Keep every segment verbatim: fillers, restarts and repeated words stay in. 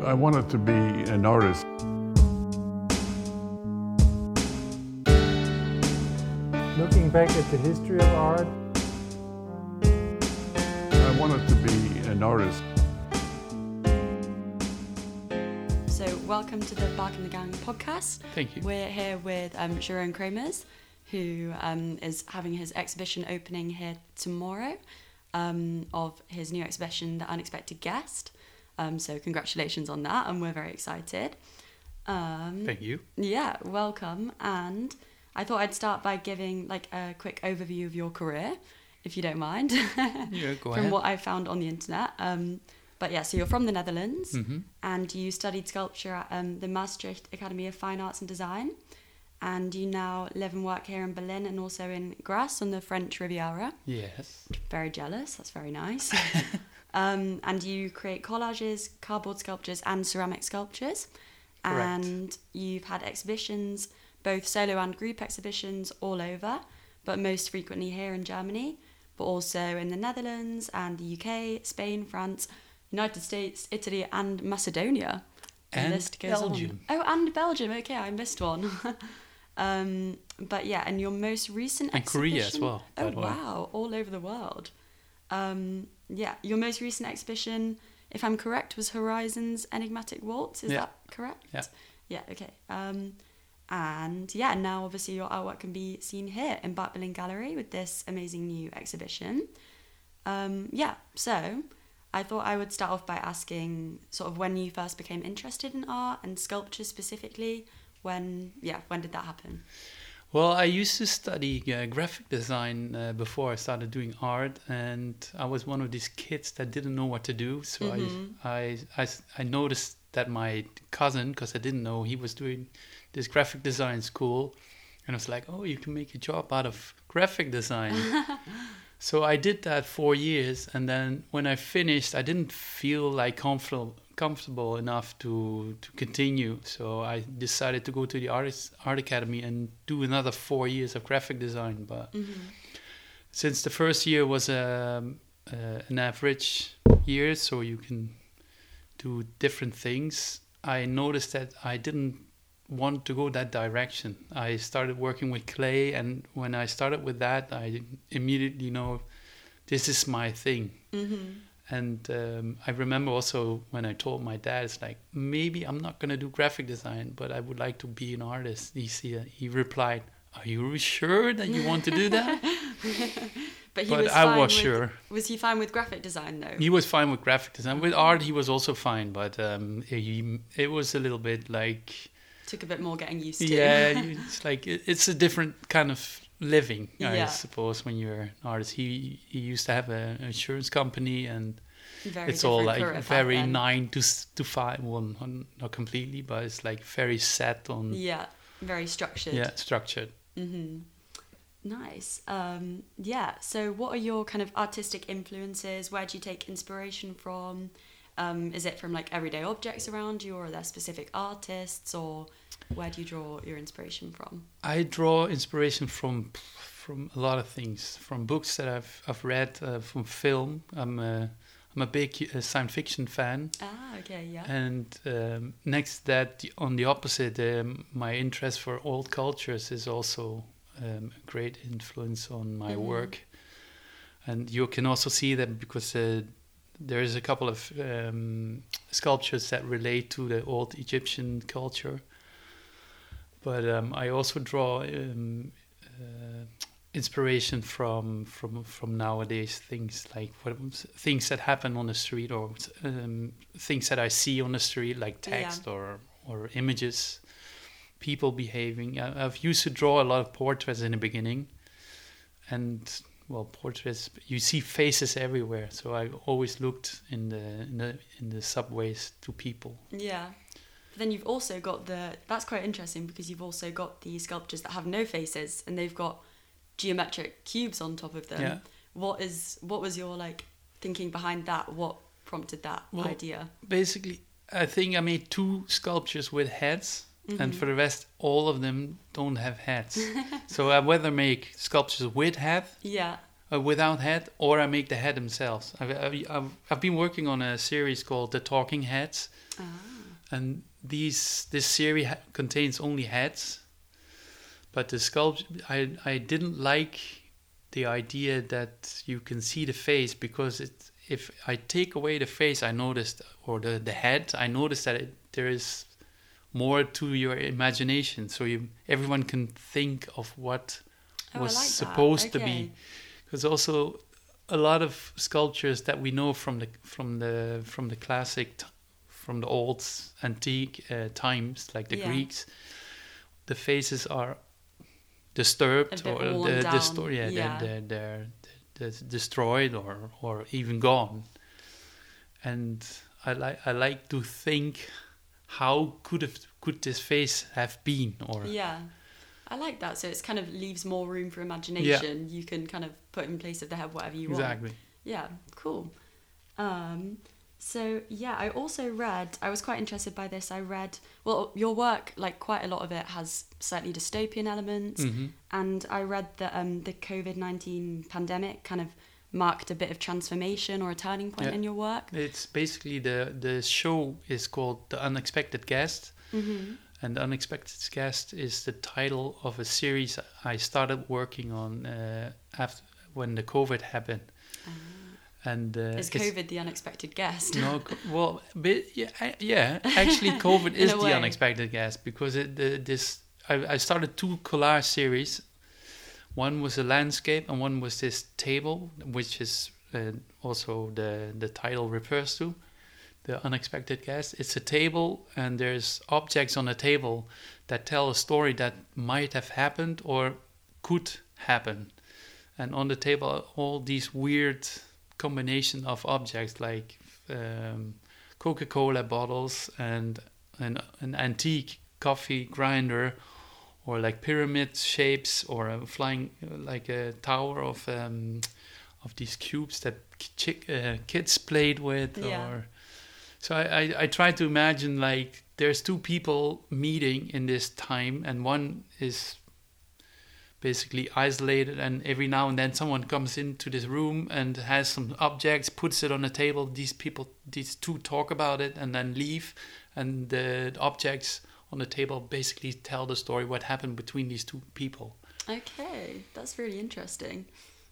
I wanted to be an artist. Looking back at the history of art, I wanted to be an artist. So welcome to the Bark and the Gang podcast. Thank you. We're here with um, Jeroen Kramers, who um, is having his exhibition opening here tomorrow um, of his new exhibition, The Unexpected Guest. Um, so congratulations on that, and we're very excited. Um, Thank you. Yeah, welcome. And I thought I'd start by giving like a quick overview of your career, if you don't mind. Yeah, go From ahead. what I found on the internet. Um, but yeah, so you're from the Netherlands, Mm-hmm. and you studied sculpture at um, the Maastricht Academy of Fine Arts and Design, and you now live and work here in Berlin and also in Grasse on the French Riviera. Yes. Very jealous, that's very nice. um, and you create collages, cardboard sculptures and ceramic sculptures. Correct. And you've had exhibitions, both solo and group exhibitions all over, but most frequently here in Germany, but also in the Netherlands and the U K, Spain, France, United States, Italy and Macedonia. The And list goes Belgium. on. Oh, and Belgium. Okay, I missed one. um, but yeah, and your most recent And exhibition... Korea as well, by Oh, the way. wow, all over the world. Um, yeah, your most recent exhibition, if I'm correct, was Horizons Enigmatic Waltz. Is Yeah. that correct? Yeah. Yeah, okay. Um, and yeah, now obviously your artwork can be seen here in Bart Berlin Gallery with this amazing new exhibition. Um, yeah, so I thought I would start off by asking sort of when you first became interested in art and sculpture specifically. When, yeah, when did that happen? Well, I used to study uh, graphic design uh, before I started doing art, and I was one of these kids that didn't know what to do. So Mhm. I, I, I, I noticed that my cousin, because I didn't know, he was doing this graphic design school, and I was like, oh, you can make a job out of graphic design. So I did that four years, and then when I finished, I didn't feel like comfortable comfortable enough to to continue. So I decided to go to the artist art academy and do another four years of graphic design. But Mm-hmm. since the first year was um, uh, an average year, so you can do different things, I noticed that I didn't want to go that direction. I started working with clay, and when I started with that, I immediately know this is my thing. Mm-hmm. And um, I remember also when I told my dad, it's like, maybe I'm not going to do graphic design, but I would like to be an artist. He, see, he replied, are you sure that you want to do that? But he But was I fine was with, sure. Was he fine with graphic design though? He was fine with graphic design. With art, he was also fine, but um, he, it was a little bit like... Took a bit more getting used to. Yeah, you- it's like it, it's a different kind of living, I Yeah. suppose, when you're an artist. He he used to have an insurance company, and Very it's all different like career path very then. nine to s- to five. Well, n- not completely, but it's like very set on Yeah, very structured. yeah structured. Mm-hmm. Nice. Um, yeah. So, what are your kind of artistic influences? Where do you take inspiration from? Um, is it from like everyday objects around you, or are there specific artists, or where do you draw your inspiration from? I draw inspiration from from a lot of things, from books that I've I've read, uh, from film. I'm a I'm a big uh, science fiction fan. Ah, okay, yeah. And um, next to that, the- on the opposite, um, my interest for old cultures is also um, a great influence on my Mhm. work. And you can also see that because uh, there is a couple of um, sculptures that relate to the old Egyptian culture. But um, I also draw um, uh, inspiration from from from nowadays things like what things that happen on the street, or um, things that I see on the street, like text Yeah. or or images, people behaving. I, I've used to draw a lot of portraits in the beginning, and well, portraits, you see faces everywhere. So I always looked in the in the in the subways to people. Yeah. But then you've also got the... That's quite interesting because you've also got the sculptures that have no faces and they've got geometric cubes on top of them. Yeah. What is what was your like thinking behind that? What prompted that Well, idea? Basically, I think I made two sculptures with heads, Mm-hmm. and for the rest, all of them don't have heads. So I whether make sculptures with head, Yeah. uh, without head, or I make the head themselves. I've, I've, I've, I've been working on a series called The Talking Heads, Ah. and these this series ha- contains only heads. But the sculpture, I I didn't like the idea that you can see the face, because it if I take away the face, I noticed, or the the head, I noticed that it, there is more to your imagination. So you everyone can think of what Oh, I was like that. supposed to Okay. be. Because also a lot of sculptures that we know from the from the from the classic t- from the old antique uh, times, like the Yeah. Greeks, the faces are A disturbed, bit or worn the, down. the story, yeah, Yeah. They're, they're, they're, they're destroyed, or or even gone. And I like I like to think, how could have could this face have been, or Yeah. I like that. So it's kind of leaves more room for imagination. You can kind of put in place of the head whatever you want. exactly. Yeah, cool. Um, so yeah, I also read, I was quite interested by this. I read, well, your work, like quite a lot of it has slightly dystopian elements. hmm And I read that um, the COVID nineteen pandemic kind of marked a bit of transformation or a turning point Yeah. in your work. It's basically the the show is called The Unexpected Guest. Mm-hmm. And The Unexpected Guest is the title of a series I started working on uh, after when the COVID happened. And uh, Is it's- COVID the unexpected guest? no, co- well, bit, yeah, I- yeah. Actually, COVID In is a the way. unexpected guest, because it the, this I, I started two collage series. One was a landscape, and one was this table, which is uh, also the the title refers to. The unexpected guest. It's a table, and there's objects on the table that tell a story that might have happened or could happen. And on the table are all these weird combination of objects, like um, Coca-Cola bottles and an, an antique coffee grinder, or like pyramid shapes, or a flying like a tower of um, of these cubes that ki- uh, kids played with. Yeah. Or so I, I, I try to imagine, like, there's two people meeting in this time, and one is basically isolated, and every now and then someone comes into this room and has some objects, puts it on the table. These people, these two talk about it and then leave, and the objects on the table basically tell the story, what happened between these two people. Okay, that's really interesting.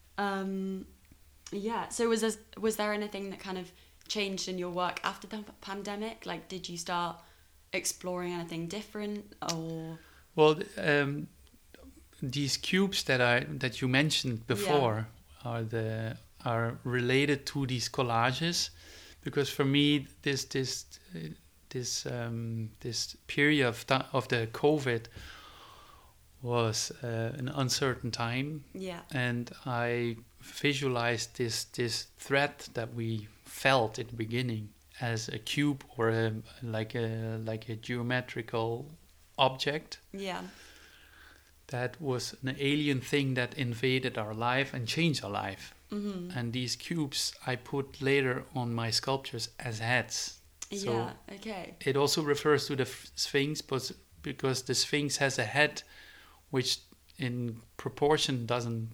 Um, yeah. So was there, was there anything that kind of changed in your work after the pandemic? Like, did you start exploring anything different, or? Well, um, these cubes that I that you mentioned before are the are related to these collages, because for me this this uh, this um, this period of th- of the COVID was uh, an uncertain time, Yeah. and I visualized this this threat that we felt at the beginning as a cube, or a, like a like a geometrical object Yeah. that was an alien thing that invaded our life and changed our life. Mm-hmm. And these cubes I put later on my sculptures as heads. So yeah. Okay. it also refers to the f- Sphinx, but because the Sphinx has a head which in proportion doesn't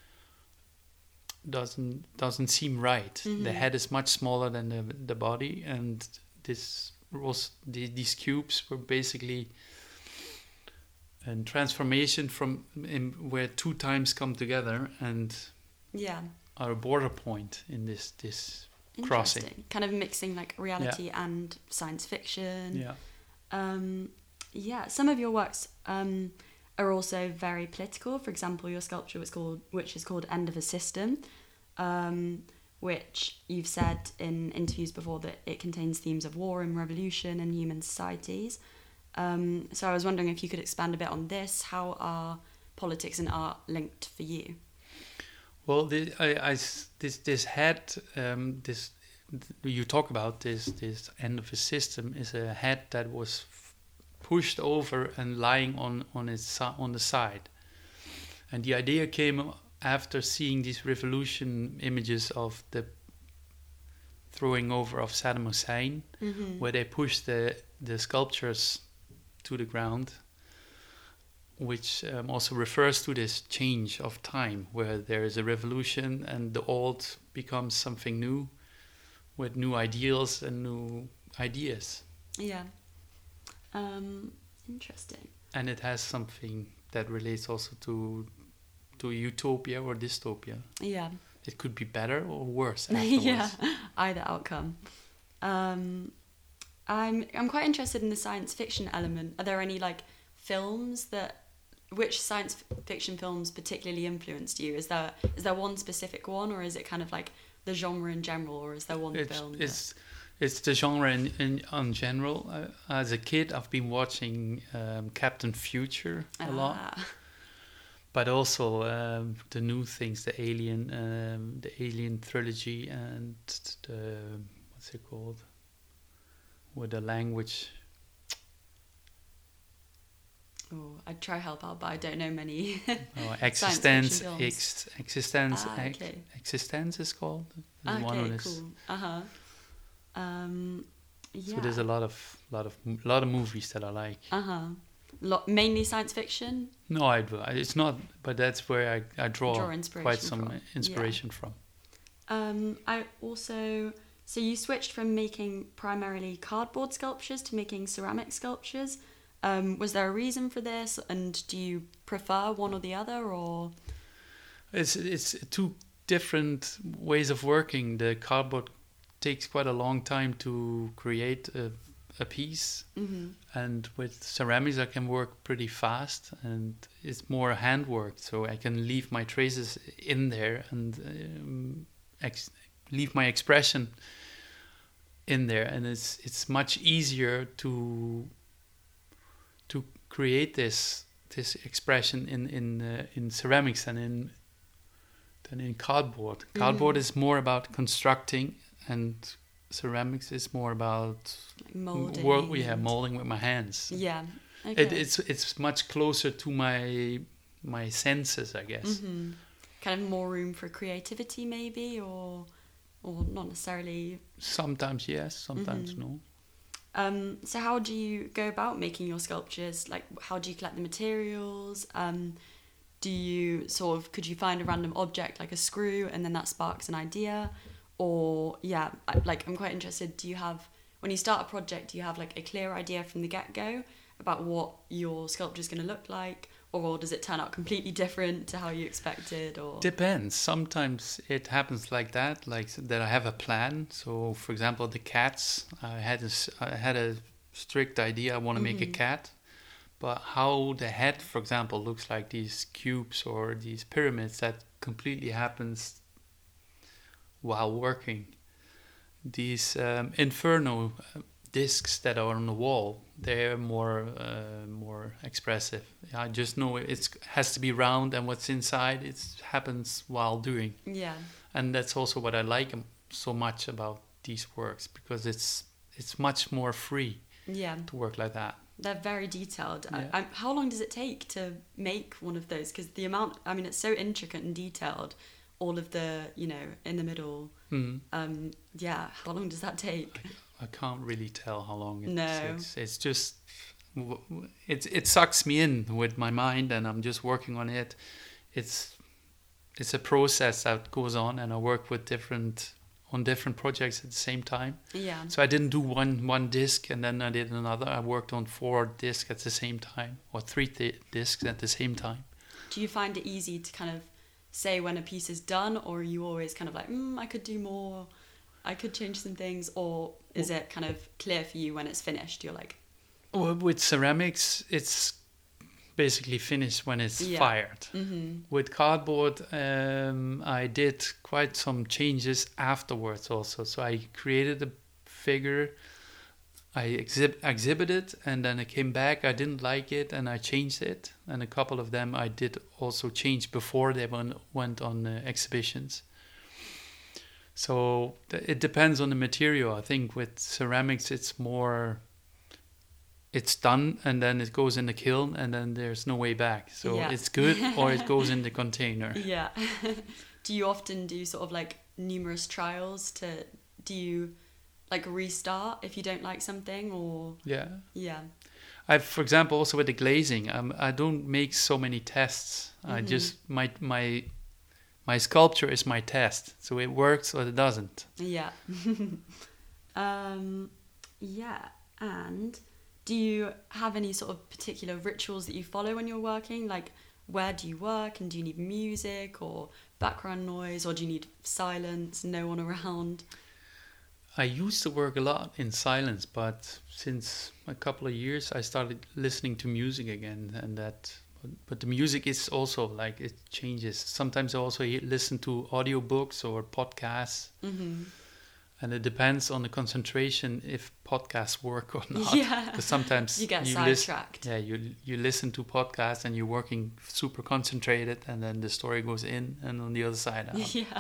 doesn't doesn't seem right. Mhm. The head is much smaller than the the body, and this was the, these cubes were basically a transformation from in, where two times come together and Yeah. are a border point in this this crossing. Interesting. Kind of mixing like reality and science fiction. Yeah. Um, yeah. Some of your works um, are also very political. For example, your sculpture was called, which is called "End of a System," um, which you've said in interviews before that it contains themes of war and revolution and human societies. Um, so I was wondering if you could expand a bit on this. How are politics and art linked for you? Well, the, I, I s- this this head, um, this you talk about this this end of a system is a head that was f- pushed over and lying on on its si- on the side, and the idea came after seeing these revolution images of the throwing over of Saddam Hussein, Mm-hmm. where they pushed the the sculptures to the ground, which um, also refers to this change of time, where there is a revolution and the old becomes something new, with new ideals and new ideas. Yeah. Um, interesting. And it has something that relates also to to utopia or dystopia. Yeah. It could be better or worse afterwards. Yeah, either outcome. Um, I'm I'm quite interested in the science fiction element. Are there any like films that which science fiction films particularly influenced you? Is there is there one specific one, or is it kind of like the genre in general, or is there one It's film? it's it's the genre in in, in general. Uh, as a kid, I've been watching um, Captain Future a that, lot. Ah, But also um, the new things, the Alien, um, the Alien trilogy, and the what's it called? With the language. oh, I'd try help out, but I don't know many. Oh, Science Existence, fiction films. ex, Existence, Ah, ex, okay. Existence is called. There's one Okay, on this. cool. Uh huh. Um, yeah. So there's a lot of lot of lot of movies that I like. Uh huh. Lo- mainly science fiction. No, I do. It's not, but that's where I, I draw, Draw inspiration quite some from. inspiration from. Um, I also so you switched from making primarily cardboard sculptures to making ceramic sculptures. Um, was there a reason for this, and do you prefer one or the other, or? It's it's two different ways of working. The cardboard takes quite a long time to create a, a piece, Mm-hmm. and with ceramics I can work pretty fast, and it's more handwork, so I can leave my traces in there and um, ex- leave my expression in there, and it's it's much easier to to create this this expression in in uh, in ceramics than in than in cardboard. Cardboard Mhm. is more about constructing, and ceramics is more about Like molding. Well, yeah, and- molding with my hands. Yeah. Okay. It, it's it's much closer to my my senses, I guess. hmm Kind of more room for creativity, maybe, or or not necessarily. Sometimes yes, sometimes Mhm. no. Um, so how do you go about making your sculptures? Like, how do you collect the materials? Um, do you sort of, could you find a random object like a screw and then that sparks an idea? Or, yeah, I- like, I'm quite interested, do you have, when you start a project, do you have like a clear idea from the get-go about what your sculpture is going to look like? Or does it turn out completely different to how you expected? Or Depends. Sometimes it happens like that, like that I have a plan. So, for example, the cats, I had a, s- I had a strict idea. I want to make a Mhm. cat, but how the head, for example, looks like these cubes or these pyramids, that completely happens while working. These um, inferno uh, discs that are on the wall, they're more uh, more expressive. I just know it has to be round, and what's inside it happens while doing. yeah, And that's also what I like um, so much about these works, because it's it's much more free yeah. to work like that. They're very detailed. I- Yeah. I, how long does it take to make one of those? Because the amount, I mean, it's so intricate and detailed. All of the, you know, in the middle. Mm. Um, yeah, how long does that take? I can't really tell how long it No. takes. It's just w- w- it it sucks me in with my mind, and I'm just working on it. It's it's a process that goes on, and I work with different on different projects at the same time. Yeah. So I didn't do one one disc and then I did another. I worked on four discs at the same time, or three di- discs at the same time. Do you find it easy to kind of say when a piece is done, or are you always kind of like, mm, I could do more, I could change some things, or is it kind of clear for you when it's finished? You're like, Well, with ceramics, it's basically finished when it's Yeah. fired. mm-hmm. With cardboard, um, I did quite some changes afterwards also. So I created a figure, I exhib- exhibited, and then I came back. I didn't like it, and I changed it. And a couple of them I did also change before they went, went on uh, exhibitions. So th- it depends on the material. I think with ceramics, it's more... It's done, and then it goes in the kiln, and then there's no way back. So Yeah. it's good, or it goes in the container. Yeah. Do you often do sort of like numerous trials to, do you like restart if you don't like something, or, Yeah. yeah. I, for example, also with the glazing, um, I don't make so many tests. I Mhm. just my my my sculpture is my test, so it works or it doesn't. Yeah. um, yeah. And do you have any sort of particular rituals that you follow when you're working? Like, where do you work, and do you need music or background noise, or do you need silence, no one around? I used to work a lot in silence, but since a couple of years I started listening to music again, and that but, but the music is also like it changes. Sometimes I also hear, listen to audiobooks or podcasts. Mm-hmm. And it depends on the concentration if podcasts work or not. Yeah. Because sometimes You get lis- sidetracked. yeah, you you listen to podcasts and you're working super concentrated, and then the story goes in, and on the other side out. Yeah.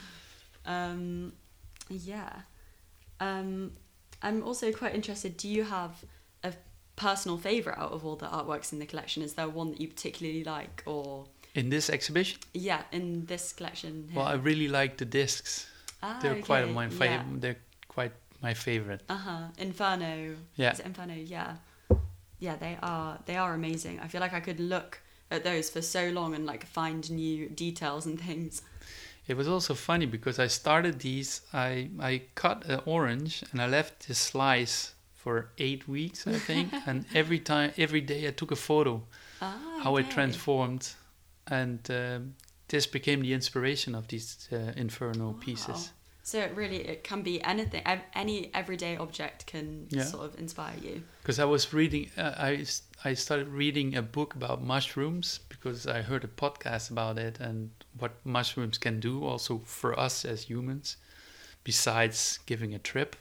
Um, yeah. Um, I'm also quite interested. Do you have a personal favorite out of all the artworks in the collection? Is there one that you particularly like, or In this exhibition, yeah, in this collection here? well, I really like the discs. ah, They're quite okay, my yeah. favorite. They're quite my favorite. Uh-huh. Inferno. Yeah. Is it Inferno? Yeah. Yeah, they are they are amazing. I feel like I could look at those for so long and like find new details and things. It was also funny because I started these. I I cut an orange and I left this slice for eight weeks, I think. And every time, every day, I took a photo Ah, how it okay. transformed, and um, this became the inspiration of these uh, Inferno Wow. pieces. So it really it can be anything. ev- Any everyday object can Yeah. sort of inspire you. Because I was reading, uh, I s- I started reading a book about mushrooms because I heard a podcast about it and what mushrooms can do also for us as humans, besides giving a trip.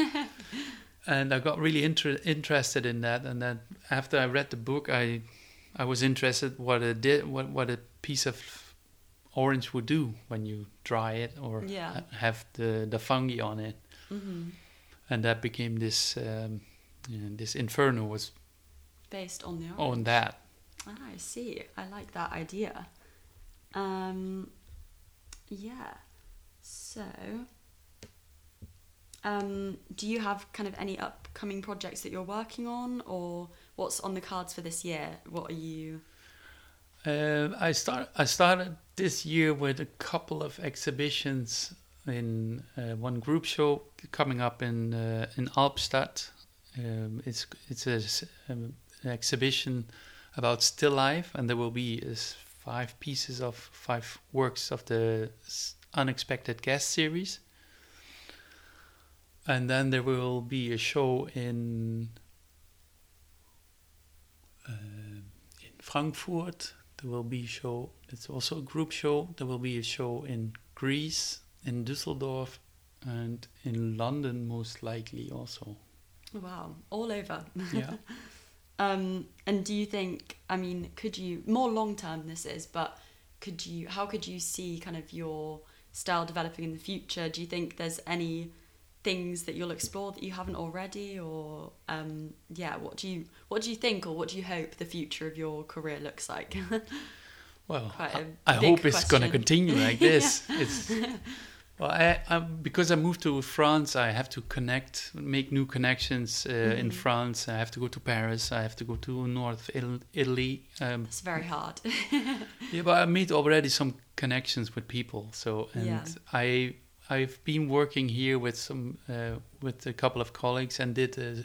And I got really inter- interested in that. And then after I read the book, I I was interested what a di- what what a piece of orange would do when you dry it or Yeah. ha- have the the fungi on it. Hmm. And that became this um, yeah, this Inferno was Based on the art. on that. Ah, I see. I like that idea. Um, yeah. So, um, do you have kind of any upcoming projects that you're working on, or what's on the cards for this year? What are you? Uh, I start. I started this year with a couple of exhibitions in uh, one group show coming up in uh, in Alpstadt. Um, it's it's a, s- um, an exhibition about still life, and there will be uh, s- five pieces of five works of the s- Unexpected Guest series. And then there will be a show in uh, in Frankfurt. There will be a show. It's also a group show. There will be a show in Greece, in Düsseldorf, and in London most likely also. Wow, all over. Yeah. Um, and do you think? I mean, could you more long term? This is, but could you? How could you see kind of your style developing in the future? Do you think there's any things that you'll explore that you haven't already, or um, yeah, what do you what do you think, or what do you hope the future of your career looks like? Well, Quite a I, I big hope it's going to question. continue like this. It's well, I, I because I moved to France, I have to connect, make new connections uh, in Mhm. France. I have to go to Paris. I have to go to North Ital- Italy. Um, It's very hard. yeah, but I made already some connections with people. So and Yeah. I I've been working here with some uh, with a couple of colleagues and did a,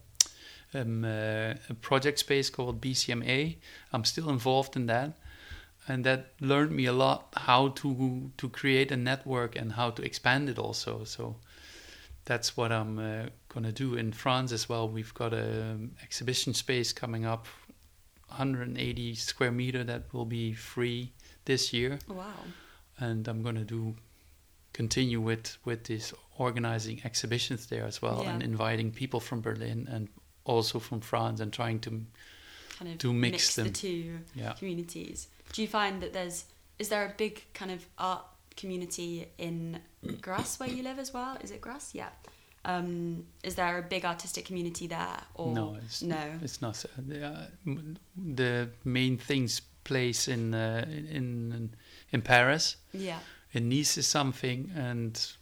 um, uh, a project space called B C M A. I'm still involved in that. And that learned me a lot how to to create a network and how to expand it also. So that's what I'm uh, gonna do in France as well. We've got a um, exhibition space coming up, one hundred eighty square meter, that will be free this year, Wow. and I'm gonna do continue with with this organizing exhibitions there as well, Yeah. and inviting people from Berlin and also from France, and trying to Kind of To mix the them. two yeah. communities. Do you find that there's is there a big kind of art community in Grasse where you live as well? Is it Grasse? Yeah. Um, is there a big artistic community there? Or No, it's no. It's not. so- The, uh, m- the main things place in uh, in in Paris. Yeah. In Nice is something, and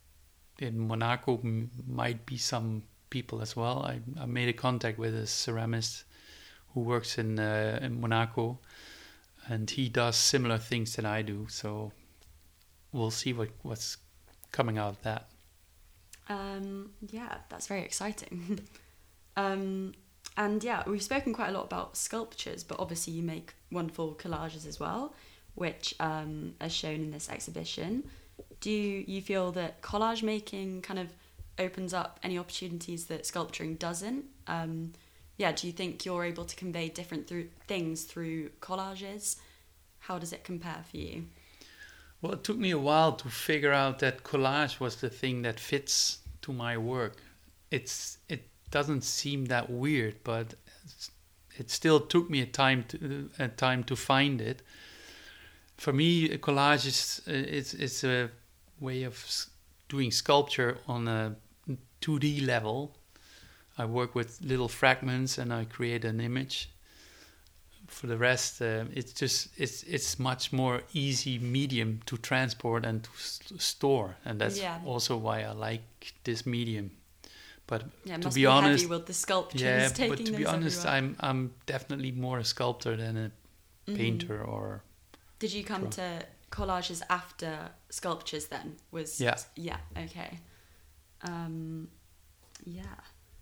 in Monaco m- might be some people as well. I, I made a contact with a ceramist who works in uh, in Monaco, and he does similar things that I do. So we'll see what what's coming out of that. Um, yeah, that's very exciting. um, and yeah, we've spoken quite a lot about sculptures, but obviously you make wonderful collages as well, which um, are shown in this exhibition. Do you feel that collage making kind of opens up any opportunities that sculpturing doesn't? Um, yeah, do you think you're able to convey different through things through collages? How does it compare for you? Well, it took me a while to figure out that collage was the thing that fits to my work. It's it doesn't seem that weird, but it still took me a time to a time to find it. For me, a collage is it's it's a way of doing sculpture on a two D level. I work with little fragments and I create an image. For the rest, uh, it's just it's it's much more easy medium to transport and to st- store, and that's Yeah. also why I like this medium. But Yeah, it to must be be honest, heavy with the sculptures yeah, taking but to be those honest, everywhere. I'm I'm definitely more a sculptor than a Mhm. painter or Did you come Sure. to collages after sculptures then? Was Yeah. Yeah, okay. Um, yeah.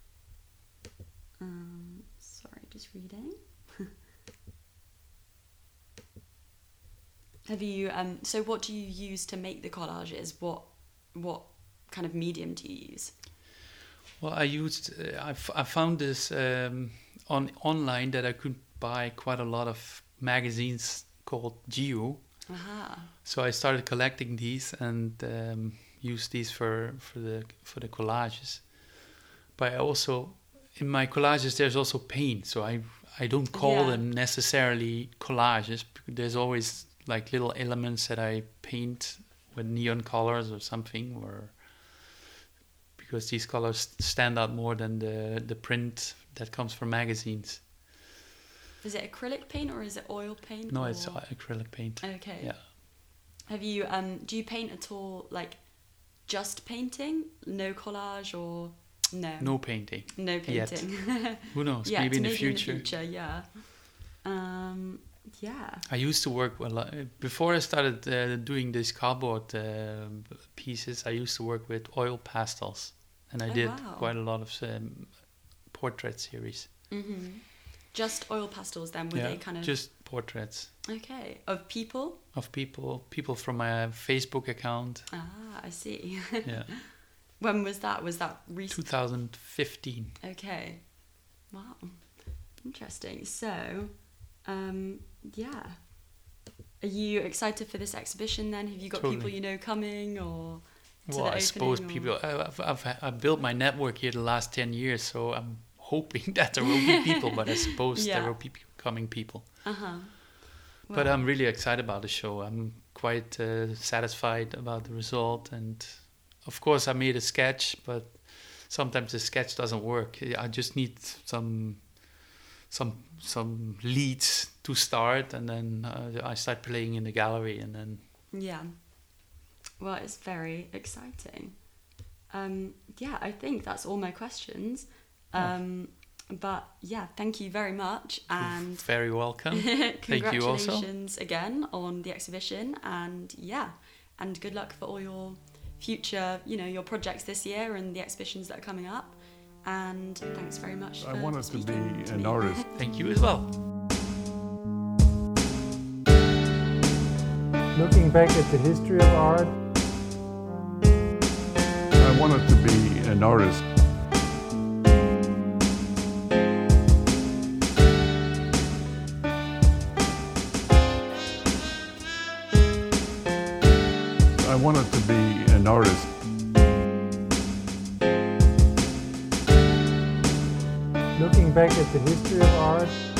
Um, sorry, just reading. Have you um so what do you use to make the collages? What what kind of medium do you use? Well, I used uh, I, f- I found this um, on online that I could buy quite a lot of magazines called Geo. Aha. So I started collecting these and um, used these for, for the for the collages. But I also in my collages there's also paint, so I I don't call Yeah. them necessarily collages. There's always like little elements that I paint with neon colors or something, or because these colors stand out more than the the print that comes from magazines. Is it acrylic paint or is it oil paint? No, or... it's acrylic paint. Okay. Yeah. Have you um do you paint at all, like just painting, no collage, or no? No painting. No Yet. painting. Who knows? Yeah, maybe in the maybe future. in the future, yeah. Um, yeah. I used to work well uh, before I started uh, doing these cardboard uh, pieces. I used to work with oil pastels, and I Oh, did wow. quite a lot of um, portrait series. Mhm. Just oil pastels then, were yeah, they kind of just portraits okay of people? of people, people from my Facebook account. Ah, I see. Yeah, When was that? Was that recent? twenty fifteen. Okay. Wow. Interesting. So, um, yeah. Are you excited for this exhibition then? Have you got people Totally. you know coming, or to Well, the I suppose opening, people. or- I- I've, I've I've built my network here the last ten years, so I'm hoping that there will be people. But I suppose Yeah. there will be coming people. Uh-huh. But Well, I'm really excited about the show. I'm quite uh, satisfied about the result, and of course I made a sketch, but sometimes the sketch doesn't work. I just need some some some leads to start, and then uh, I start playing in the gallery, and then yeah. Well, it's very exciting. Um, yeah, I think that's all my questions. Um, But yeah, thank you very much, and very welcome. Thank you also. congratulations again on the exhibition, and yeah, and good luck for all your future, you know, your projects this year and the exhibitions that are coming up. And thanks very much. I for wanted to speaking be to an me. artist. Thank you as well. Looking back at the history of art, I wanted to be an artist. I wanted to be an artist. looking back at the history of art,